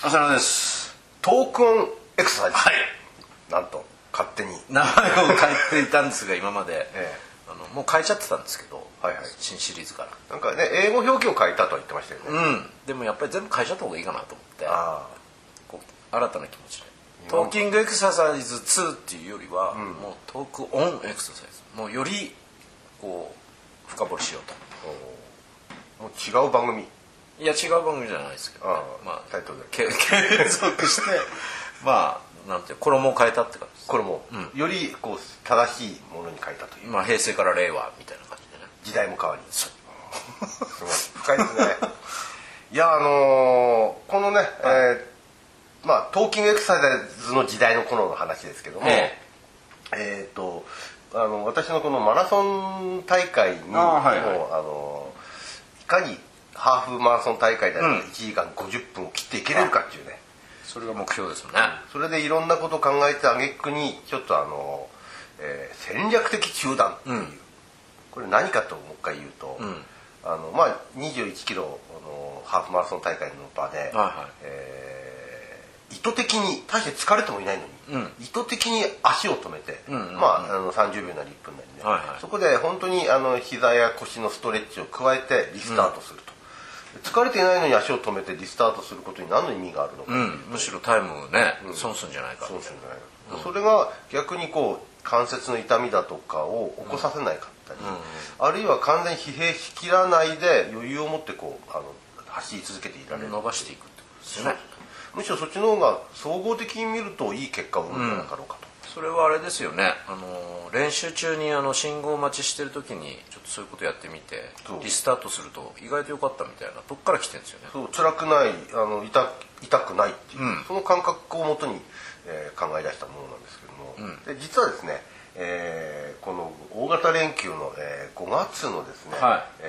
浅野です。 トークオンエクササイズ、 はい、 なんと勝手に名前を変えていたんですが今まで、もう変えちゃってたんですけど、 はいはい、 新シリーズからなんかね英語表記を変えたとは言ってましたよね。 でもやっぱり全部変えちゃった方がいいかなと思って、こう新たな気持ちでトーキングエクササイズ2っていうよりは、もうトークオンエクササイズ、もうよりこう深掘りしようと。 もう違う番組、 いや違う番組じゃないですけど、 タイトルで継続してなんて衣を変えたって感じです。 これも、よりこう正しいものに変えたという、 平成から令和みたいな感じでね、 時代も変わり、すごい深いですね。いやこのね、トーキングエクササイズの時代の頃の話ですけども、私のこのマラソン大会にいかにハーフマラソン大会で1時間50分を切っていけれるかっていうね、 それが目標ですよね。 それでいろんなことを考えて挙句にちょっと戦略的中断っていう、これ何かともう一回言うと、21キロのハーフマラソン大会の場で、意図的に大して疲れてもいないのに、意図的に足を止めて、30秒なり1分なりね、そこで本当に膝や腰のストレッチを加えてリスタートすると。疲れていないのに足を止めてリスタートすることに何の意味があるのか、 むしろタイムね、損するんじゃないかみたいな、 それが逆にこう関節の痛みだとかを起こさせないかったり、あるいは完全に疲弊しきらないで余裕を持ってこう走り続けていられる、 伸ばしていくってことですよね。 むしろそっちの方が総合的に見るといい結果を生むんじゃなかろうかと。 それはあれですよね、練習中に信号待ちしてる時にちょっとそういうことやってみてリスタートすると意外と良かったみたいなとこから来てるんですよね。 そう、辛くない、痛くないっていう、その感覚をもとに、考え出したものなんですけども、で実はですね、この大型連休の、5月のですね、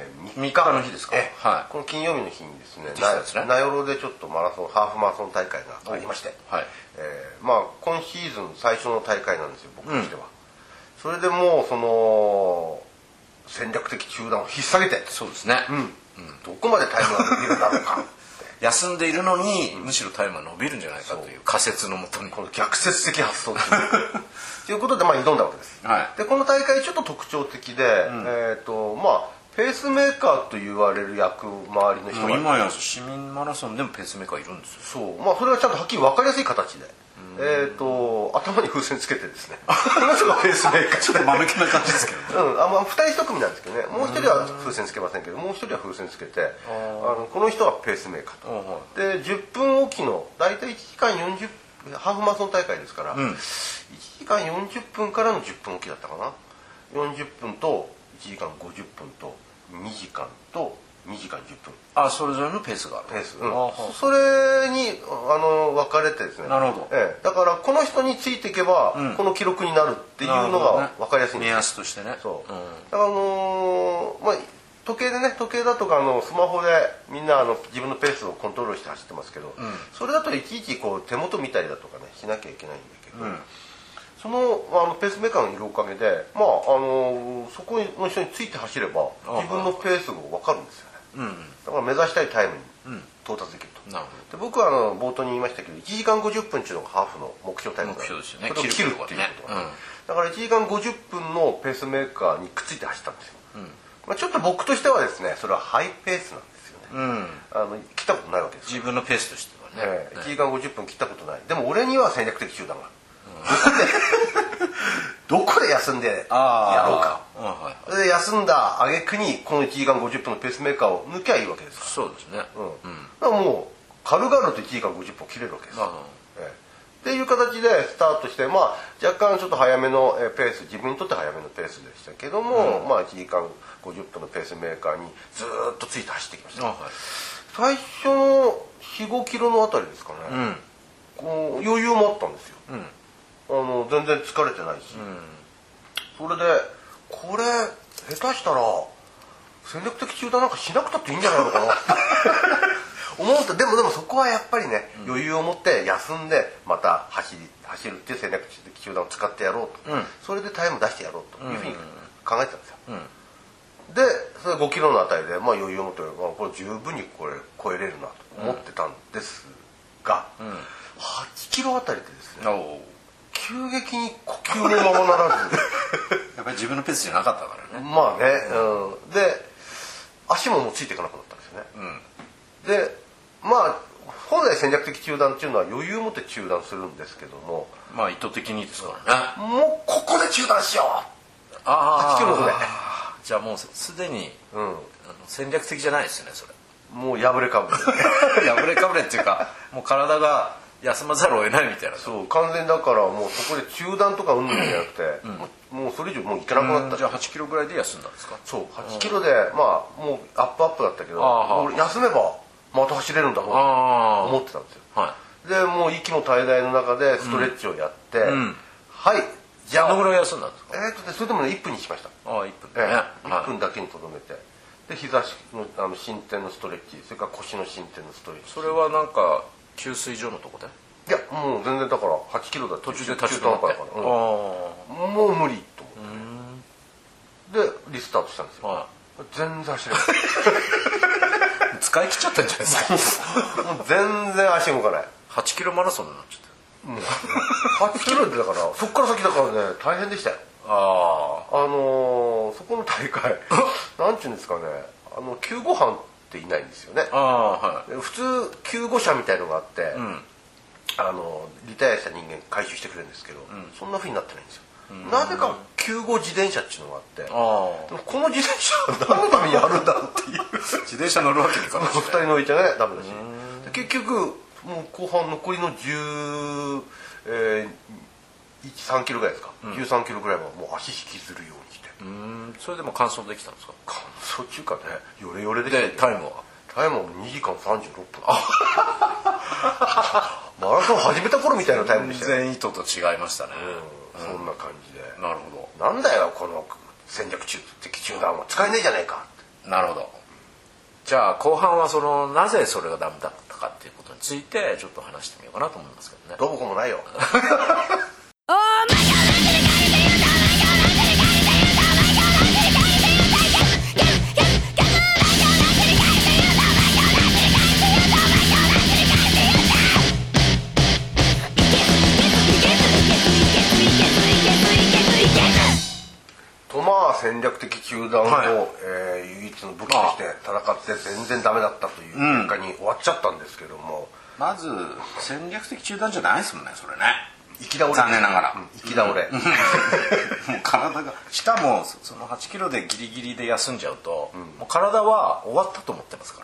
3日の日ですか、 この金曜日の日にですね、名寄でちょっとハーフマラソン大会がありまして、今シーズン最初の大会なんですよ、僕としては。それでもうその戦略的中断を引っ提げて、 そうですね、 どこまでタイムが伸びるんだろうか休んでいるのに、むしろタイムが伸びるんじゃないかという仮説のもとに、 この逆説的発想ということで挑んだわけです。でこの大会ちょっと特徴的で、ペースメーカーと言われる役回りの人が今や市民マラソンでもペースメーカーいるんですよ。 そう、それはちゃんとはっきり分かりやすい形で、頭に風船つけてですねこの人がペースメーカー、 ちょっと間抜けな感じですけどね。 2人1組なんですけどね、もう1人は風船つけませんけど、もう1人は風船つけて、この人はペースメーカーと、で10分おきの大体1時間40分、ハーフマラソン大会ですから、1時間40分からの10分おきだったかな、40分と1時間50分と2時間と2時間10分、 それぞれのペースがある。 それに分かれてですね、 なるほど、 だからこの人についていけば、この記録になるっていうのが分かりやすいんですよ、 目安としてね。 だから時計だとかスマホでみんな自分のペースをコントロールして走ってますけど、それだといちいちこう手元見たりだとかねしなきゃいけないんだけど、そのペースメーカーがいるおかげで、そこの人について走れば自分のペースが分かるんですよね。だから目指したいタイムに到達できると。で僕は冒頭に言いましたけど1時間50分っていうのがハーフの目標タイムだ、 目標ですよね、 それを切るっていうことが、だから1時間50分のペースメーカーにくっついて走ったんですよ。ちょっと僕としてはですね、それはハイペースなんですよね。切ったことないわけです。 自分のペースとしてはね、 1時間50分切ったことない。でも俺には戦略的中断が、どこで休んでやろうか。で休んだ挙句にこの1時間50分のペースメーカーを抜きゃいいわけですから。 そうですね。 だからもう軽々と1時間50分切れるわけです。っていう形でスタートして、若干ちょっと早めのペース、自分にとって早めのペースでしたけども、1時間50分のペースメーカーにずっとついて走ってきました。最初の4、5キロのあたりですかね、余裕もあったんですよ。全然疲れてないし、それでこれ下手したら戦略的中断なんかしなくたっていいんじゃないのかな思うと、でもそこはやっぱりね、余裕を持って休んでまた走るっていう戦略的中断を使ってやろうと、それでタイム出してやろうというふうに考えてたんですよ。でそれ5キロのあたりで余裕を持って、これ十分にこれ超えれるなと思ってたんですが、 分のペースじゃなかったからね。 まあね、で足ももうついていかなくなったんですよね、でまあ本来戦略的中断っていうのは余裕を持って中断するんですけども、 まあ意図的にですからね。 もうここで中断しよう、 8 キロのね、 じゃあもうすでに、戦略的じゃないですよねそれ。 もう破れかぶれ破れかぶれっていうかもう体が休まざるを得ないみたいな。 そう完全だからもうそこで中断とかうんぬんじゃなくて、もうそれ以上もういけなくなった。 じゃあ8キロぐらいで休んだんですか。 そう8キロでまあもうアップだったけど、もう休めばまた走れるんだろうと思ってたんですよ、でもう息も絶え絶えの中でストレッチをやって、はいじゃあどのぐらい休んだんですか。 それでもね1分にしました。 1分ね、 1分だけにとどめて、で膝の伸展のストレッチ、それから腰の伸展のストレッチ。 それはなんか給水所のとこで。 いやもう全然だから8キロだ途中で立ち止まって、 もう無理と思って、でリスタートしたんですよ、全然走れない使い切っちゃったんじゃないですか。 もう全然足動かない。 8キロマラソンになっちゃった。 8キロでだからそっから先だからね大変でしたよ。そこの大会なんていうんですかね、救護班っていないんですよね。普通救護車みたいのがあって、リタイアした人間回収してくれるんですけど、そんなふうになってないんですよ。なぜか救護自転車っていうのがあって、この自転車は何のためにあるんだっていう自転車乗るわけにいかない、 2人乗りじゃねダメだし、結局もう後半残りの13キロぐらいですか、13キロぐらいはもう足引きずるようにして、 それでも完走できたんですか。 完走中かね、ヨレヨレでしたけど。 でタイムは 2時間36分マラソン始めた頃みたいなタイムでしたよ。 全然意図と違いましたね、 そんな感じで。 なるほど。なんだよこの戦略的中断は使えねえじゃねえか。 なるほど。じゃあ後半はなぜそれがダメだったかっていうことについてちょっと話してみようかなと思いますけどね。 どこもないよ戦略的中断を、唯一の武器として戦って全然ダメだったという結果に終わっちゃったんですけども、 まず戦略的中断じゃないですもんねそれね。 行き倒れ、 残念ながら、 行き倒れもう体がしかもその8キロでギリギリで休んじゃうと、もう体は終わったと思ってますから、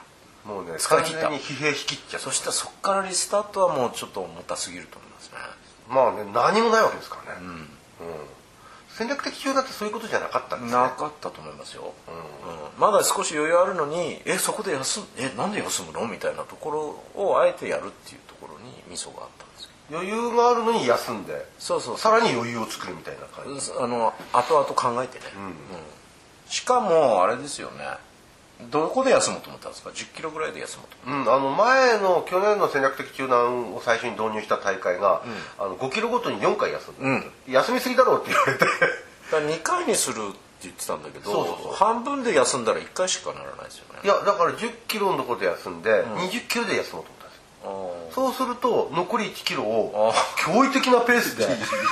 もうね完全に疲弊しきっちゃった。 そしてそこからリスタートはもうちょっと重たすぎると思いますね。 まあね何もないわけですからね、戦略的中断ってそういうことじゃなかったんですね。 なかったと思いますよ、まだ少し余裕あるのにそこでなんで休むのみたいなところをあえてやるっていうところにミソがあったんですよ。 余裕があるのに休んで、 さらに余裕を作るみたいな感じ。 後々考えてね、しかもあれですよね、どこで休もうと思ったんですか。10キロぐらいで休もうと思った。 前の去年の戦略的中断を最初に導入した大会が、5キロごとに4回休んで、休みすぎだろうって言われてだ2回にするって言ってたんだけど、半分で休んだら1回しかならないですよね。 いやだから10キロのところで休んで、20キロで休もうと思ったんですよ。そうすると残り1キロを驚異的なペースで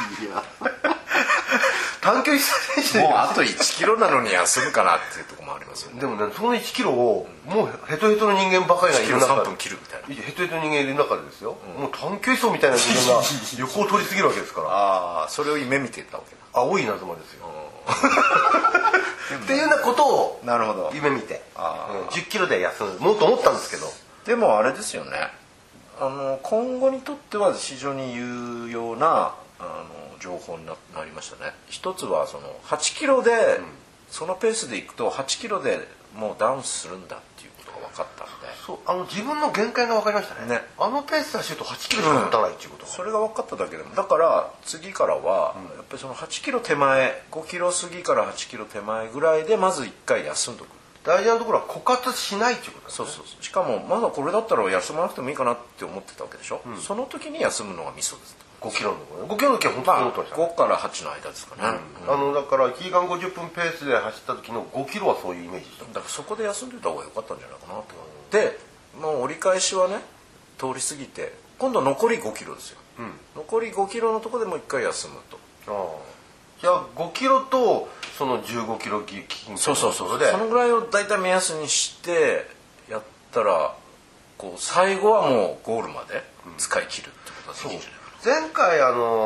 短距離選手でもうあと1キロなのに休むかなっていうところもありますよね。 でもねその1キロをもうヘトヘトの人間ばかりがいる中で 3分切るみたいなヘトヘトの人間いる中でですよ、もう短距離走みたいな人間が横を通り過ぎるわけですからそれを夢見てたわけだ。 青い稲妻ですよっていうようなことを夢見て10キロで休もうと思ったんですけど、 でもあれですよね、今後にとっては非常に有用な情報になりましたね。一つは8キロで、そのペースでいくと8キロでもうダウンするんだっていうことが分かったんで、 そう自分の限界が分かりましたね。ペースで走ると8キロしか持たないっていうこと、 それが分かっただけでも、だから次からはやっぱりその8キロ手前5キロ過ぎから8キロ手前ぐらいでまず1回休んどく。 大事なところは枯渇しないっていうことですね。 そうしかもまだこれだったら休まなくてもいいかなって思ってたわけでしょ、その時に休むのがミソです。 5キロのところ5キロの時は本当に思ってましたね。 5から8の間ですかね、 だから1時間50分ペースで走った時の5キロはそういうイメージでした。 だからそこで休んでた方が良かったんじゃないかなと。でもう折り返しはね通り過ぎて今度残り5キロですよ、残り5キロのところでもう1回休むと。 じゃあ5キロとその15キロ近辺そうそのぐらいを大体目安にしてやったらこう最後はもうゴールまで使い切るってことができるんじゃないかな。 前回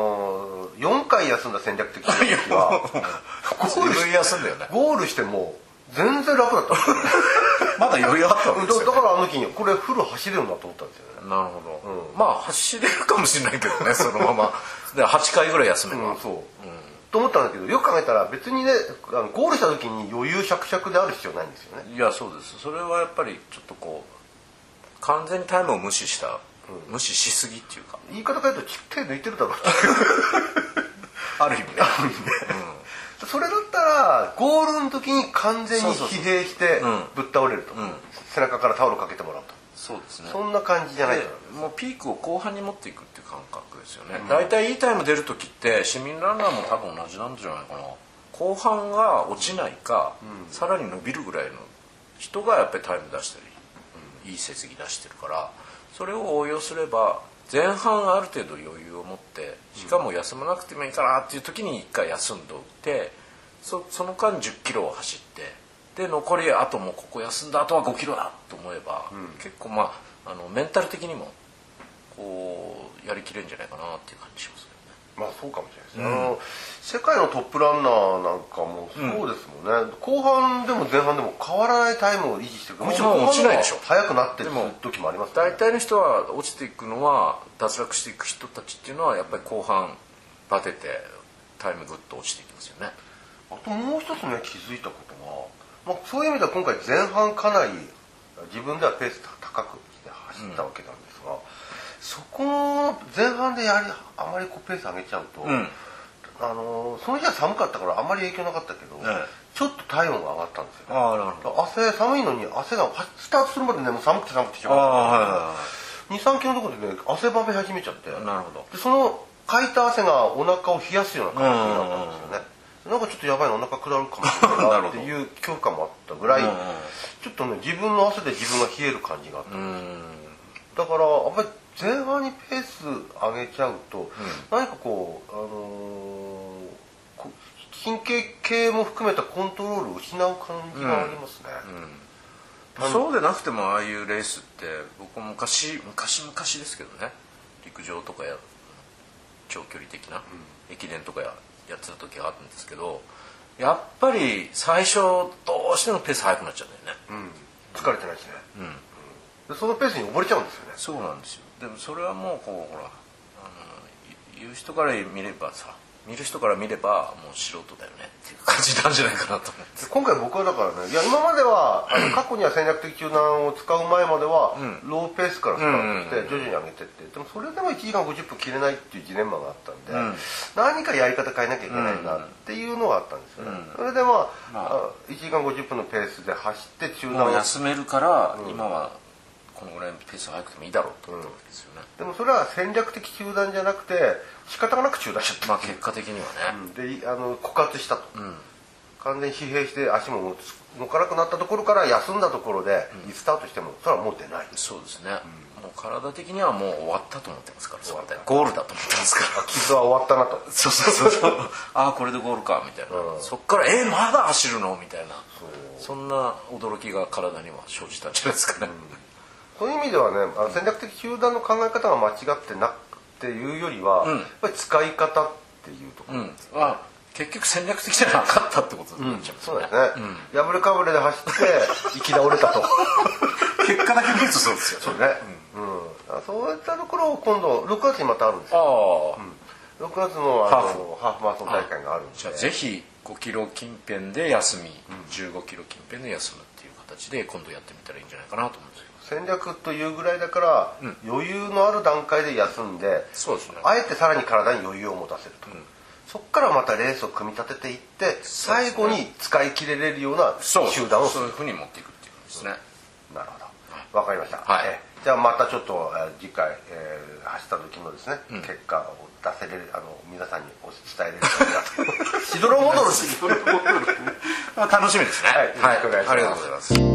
4回休んだ戦略的な時は休んだよね。 ゴールしても全然楽だったまだ余裕あったわけですよ、ね、 だからあの時にこれフル走れるなと思ったんですよね。 なるほど、まあ走れるかもしれないけどねそのままで8回ぐらい休めば、 と思ったんだけど、よく考えたら別にねゴールした時に余裕しゃくしゃくである必要ないんですよね。 いやそうです。それはやっぱりちょっとこう完全にタイムを無視した、無視しすぎっていうか、 言い方変えると手抜いてるだろうある意味ねそれだったらゴールの時に完全に疲弊してぶっ倒れると、背中からタオルかけてもらうと、 そうですね、 そんな感じじゃないかな。 もうピークを後半に持っていくっていう感覚ですよね。大体いいタイム出る時って市民ランナーも多分同じなんじゃないかな。後半が落ちないか、さらに伸びるぐらいの人がやっぱりタイム出したり、いい成績出してるから、それを応用すれば前半ある程度余裕を持って、しかも休まなくてもいいかなっていう時に1回休んでおいて、その間10キロを走ってで残りあともうここ休んだあとは5キロだと思えば、結構まあメンタル的にもこうやりきれるんじゃないかなっていう感じしますけどね。 まあそうかもしれないですね、世界のトップランナーなんかもそうですもんね、後半でも前半でも変わらないタイムを維持していく、むしろ落ちないでしょ、速くなってる時もありますね。 大体の人は落ちていくのは脱落していく人たちっていうのはやっぱり後半バテてタイムぐっと落ちていきますよね。 あともう一つね気づいたことは、そういう意味では今回前半かなり自分ではペース高くして走ったわけなんですが、そこの前半であまりペース上げちゃうと、その日は寒かったからあんまり影響なかったけど、ちょっと体温が上がったんですよ、ね。 なるほど。 寒いのに汗がスタートするまでねもう寒くてしまった。23キロのところでね汗ばめ始めちゃって、 なるほど。 でそのかいた汗がお腹を冷やすような感じになったんですよね。なんかちょっとやばいのお腹下るかもしれないなっていう恐怖感もあったぐらい、ちょっとね自分の汗で自分が冷える感じがあったんですよ。だからやっぱり前半にペース上げちゃうと、何かこう神経系も含めたコントロールを失う感じがありますね。 そうでなくてもああいうレースって僕も昔ですけどね、陸上とかや長距離的な駅伝とかやってた時があったんですけど、やっぱり最初どうしてもペース速くなっちゃうんだよね、 疲れてないですね、でそのペースに溺れちゃうんですよね。 そうなんですよ。でもそれはもうこうほら言う人から見ればさ、見る人から見ればもう素人だよねっていう感じなんじゃないかなと思って。 今回僕はだからね、いや今までは過去には戦略的中断を使う前までは、ローペースからスタートして徐々に上げてって、でもそれでも1時間50分切れないっていうジレンマがあったんで、何かやり方変えなきゃいけないなっていうのがあったんですよね。それで1時間50分のペースで走って中断を休めるから、今はこのぐらいのペースが速くてもいいだろうと思ったわけですよね。 でもそれは戦略的中断じゃなくて仕方がなく中断しちゃった、 結果的にはね、 で枯渇したと、完全に疲弊して足も動かなくなったところから休んだところでリスタートしてもそれはもう出ない。 そうですね、もう体的にはもう終わったと思ってますから、ゴールだと思ってますから傷は終わったなとそうああこれでゴールかみたいな、そっからまだ走るのみたいな、そんな驚きが体には生じたんじゃないですかね。 そういう意味ではね、戦略的中断の考え方が間違ってなっていうよりは、やっぱり使い方っていうところ、 結局戦略的じゃなかったってことになっちゃいますね。 そうですね、破れかぶれで走って行き倒れたと結果だけ見るとそうですよ。 そうね、そういったところを今度6月にまたあるんですよ。6月のハーフマラソン大会があるんで、 じゃあぜひ5キロ近辺で休み、15キロ近辺で休むっていう形で今度やってみたらいいんじゃないかなと思うんですよ。 戦略というぐらいだから、余裕のある段階で休んで、あえてさらに体に余裕を持たせると、そこからまたレースを組み立てていって最後に使い切れれるような集団をそういうふうに持っていくっていう感じですね。 なるほど、わかりました。じゃあまたちょっと次回走った時のですね、結果を出せれる皆さんに伝えれると思いますしどろもどろし楽しみですね。 よろしくお願いします。 ありがとうございます。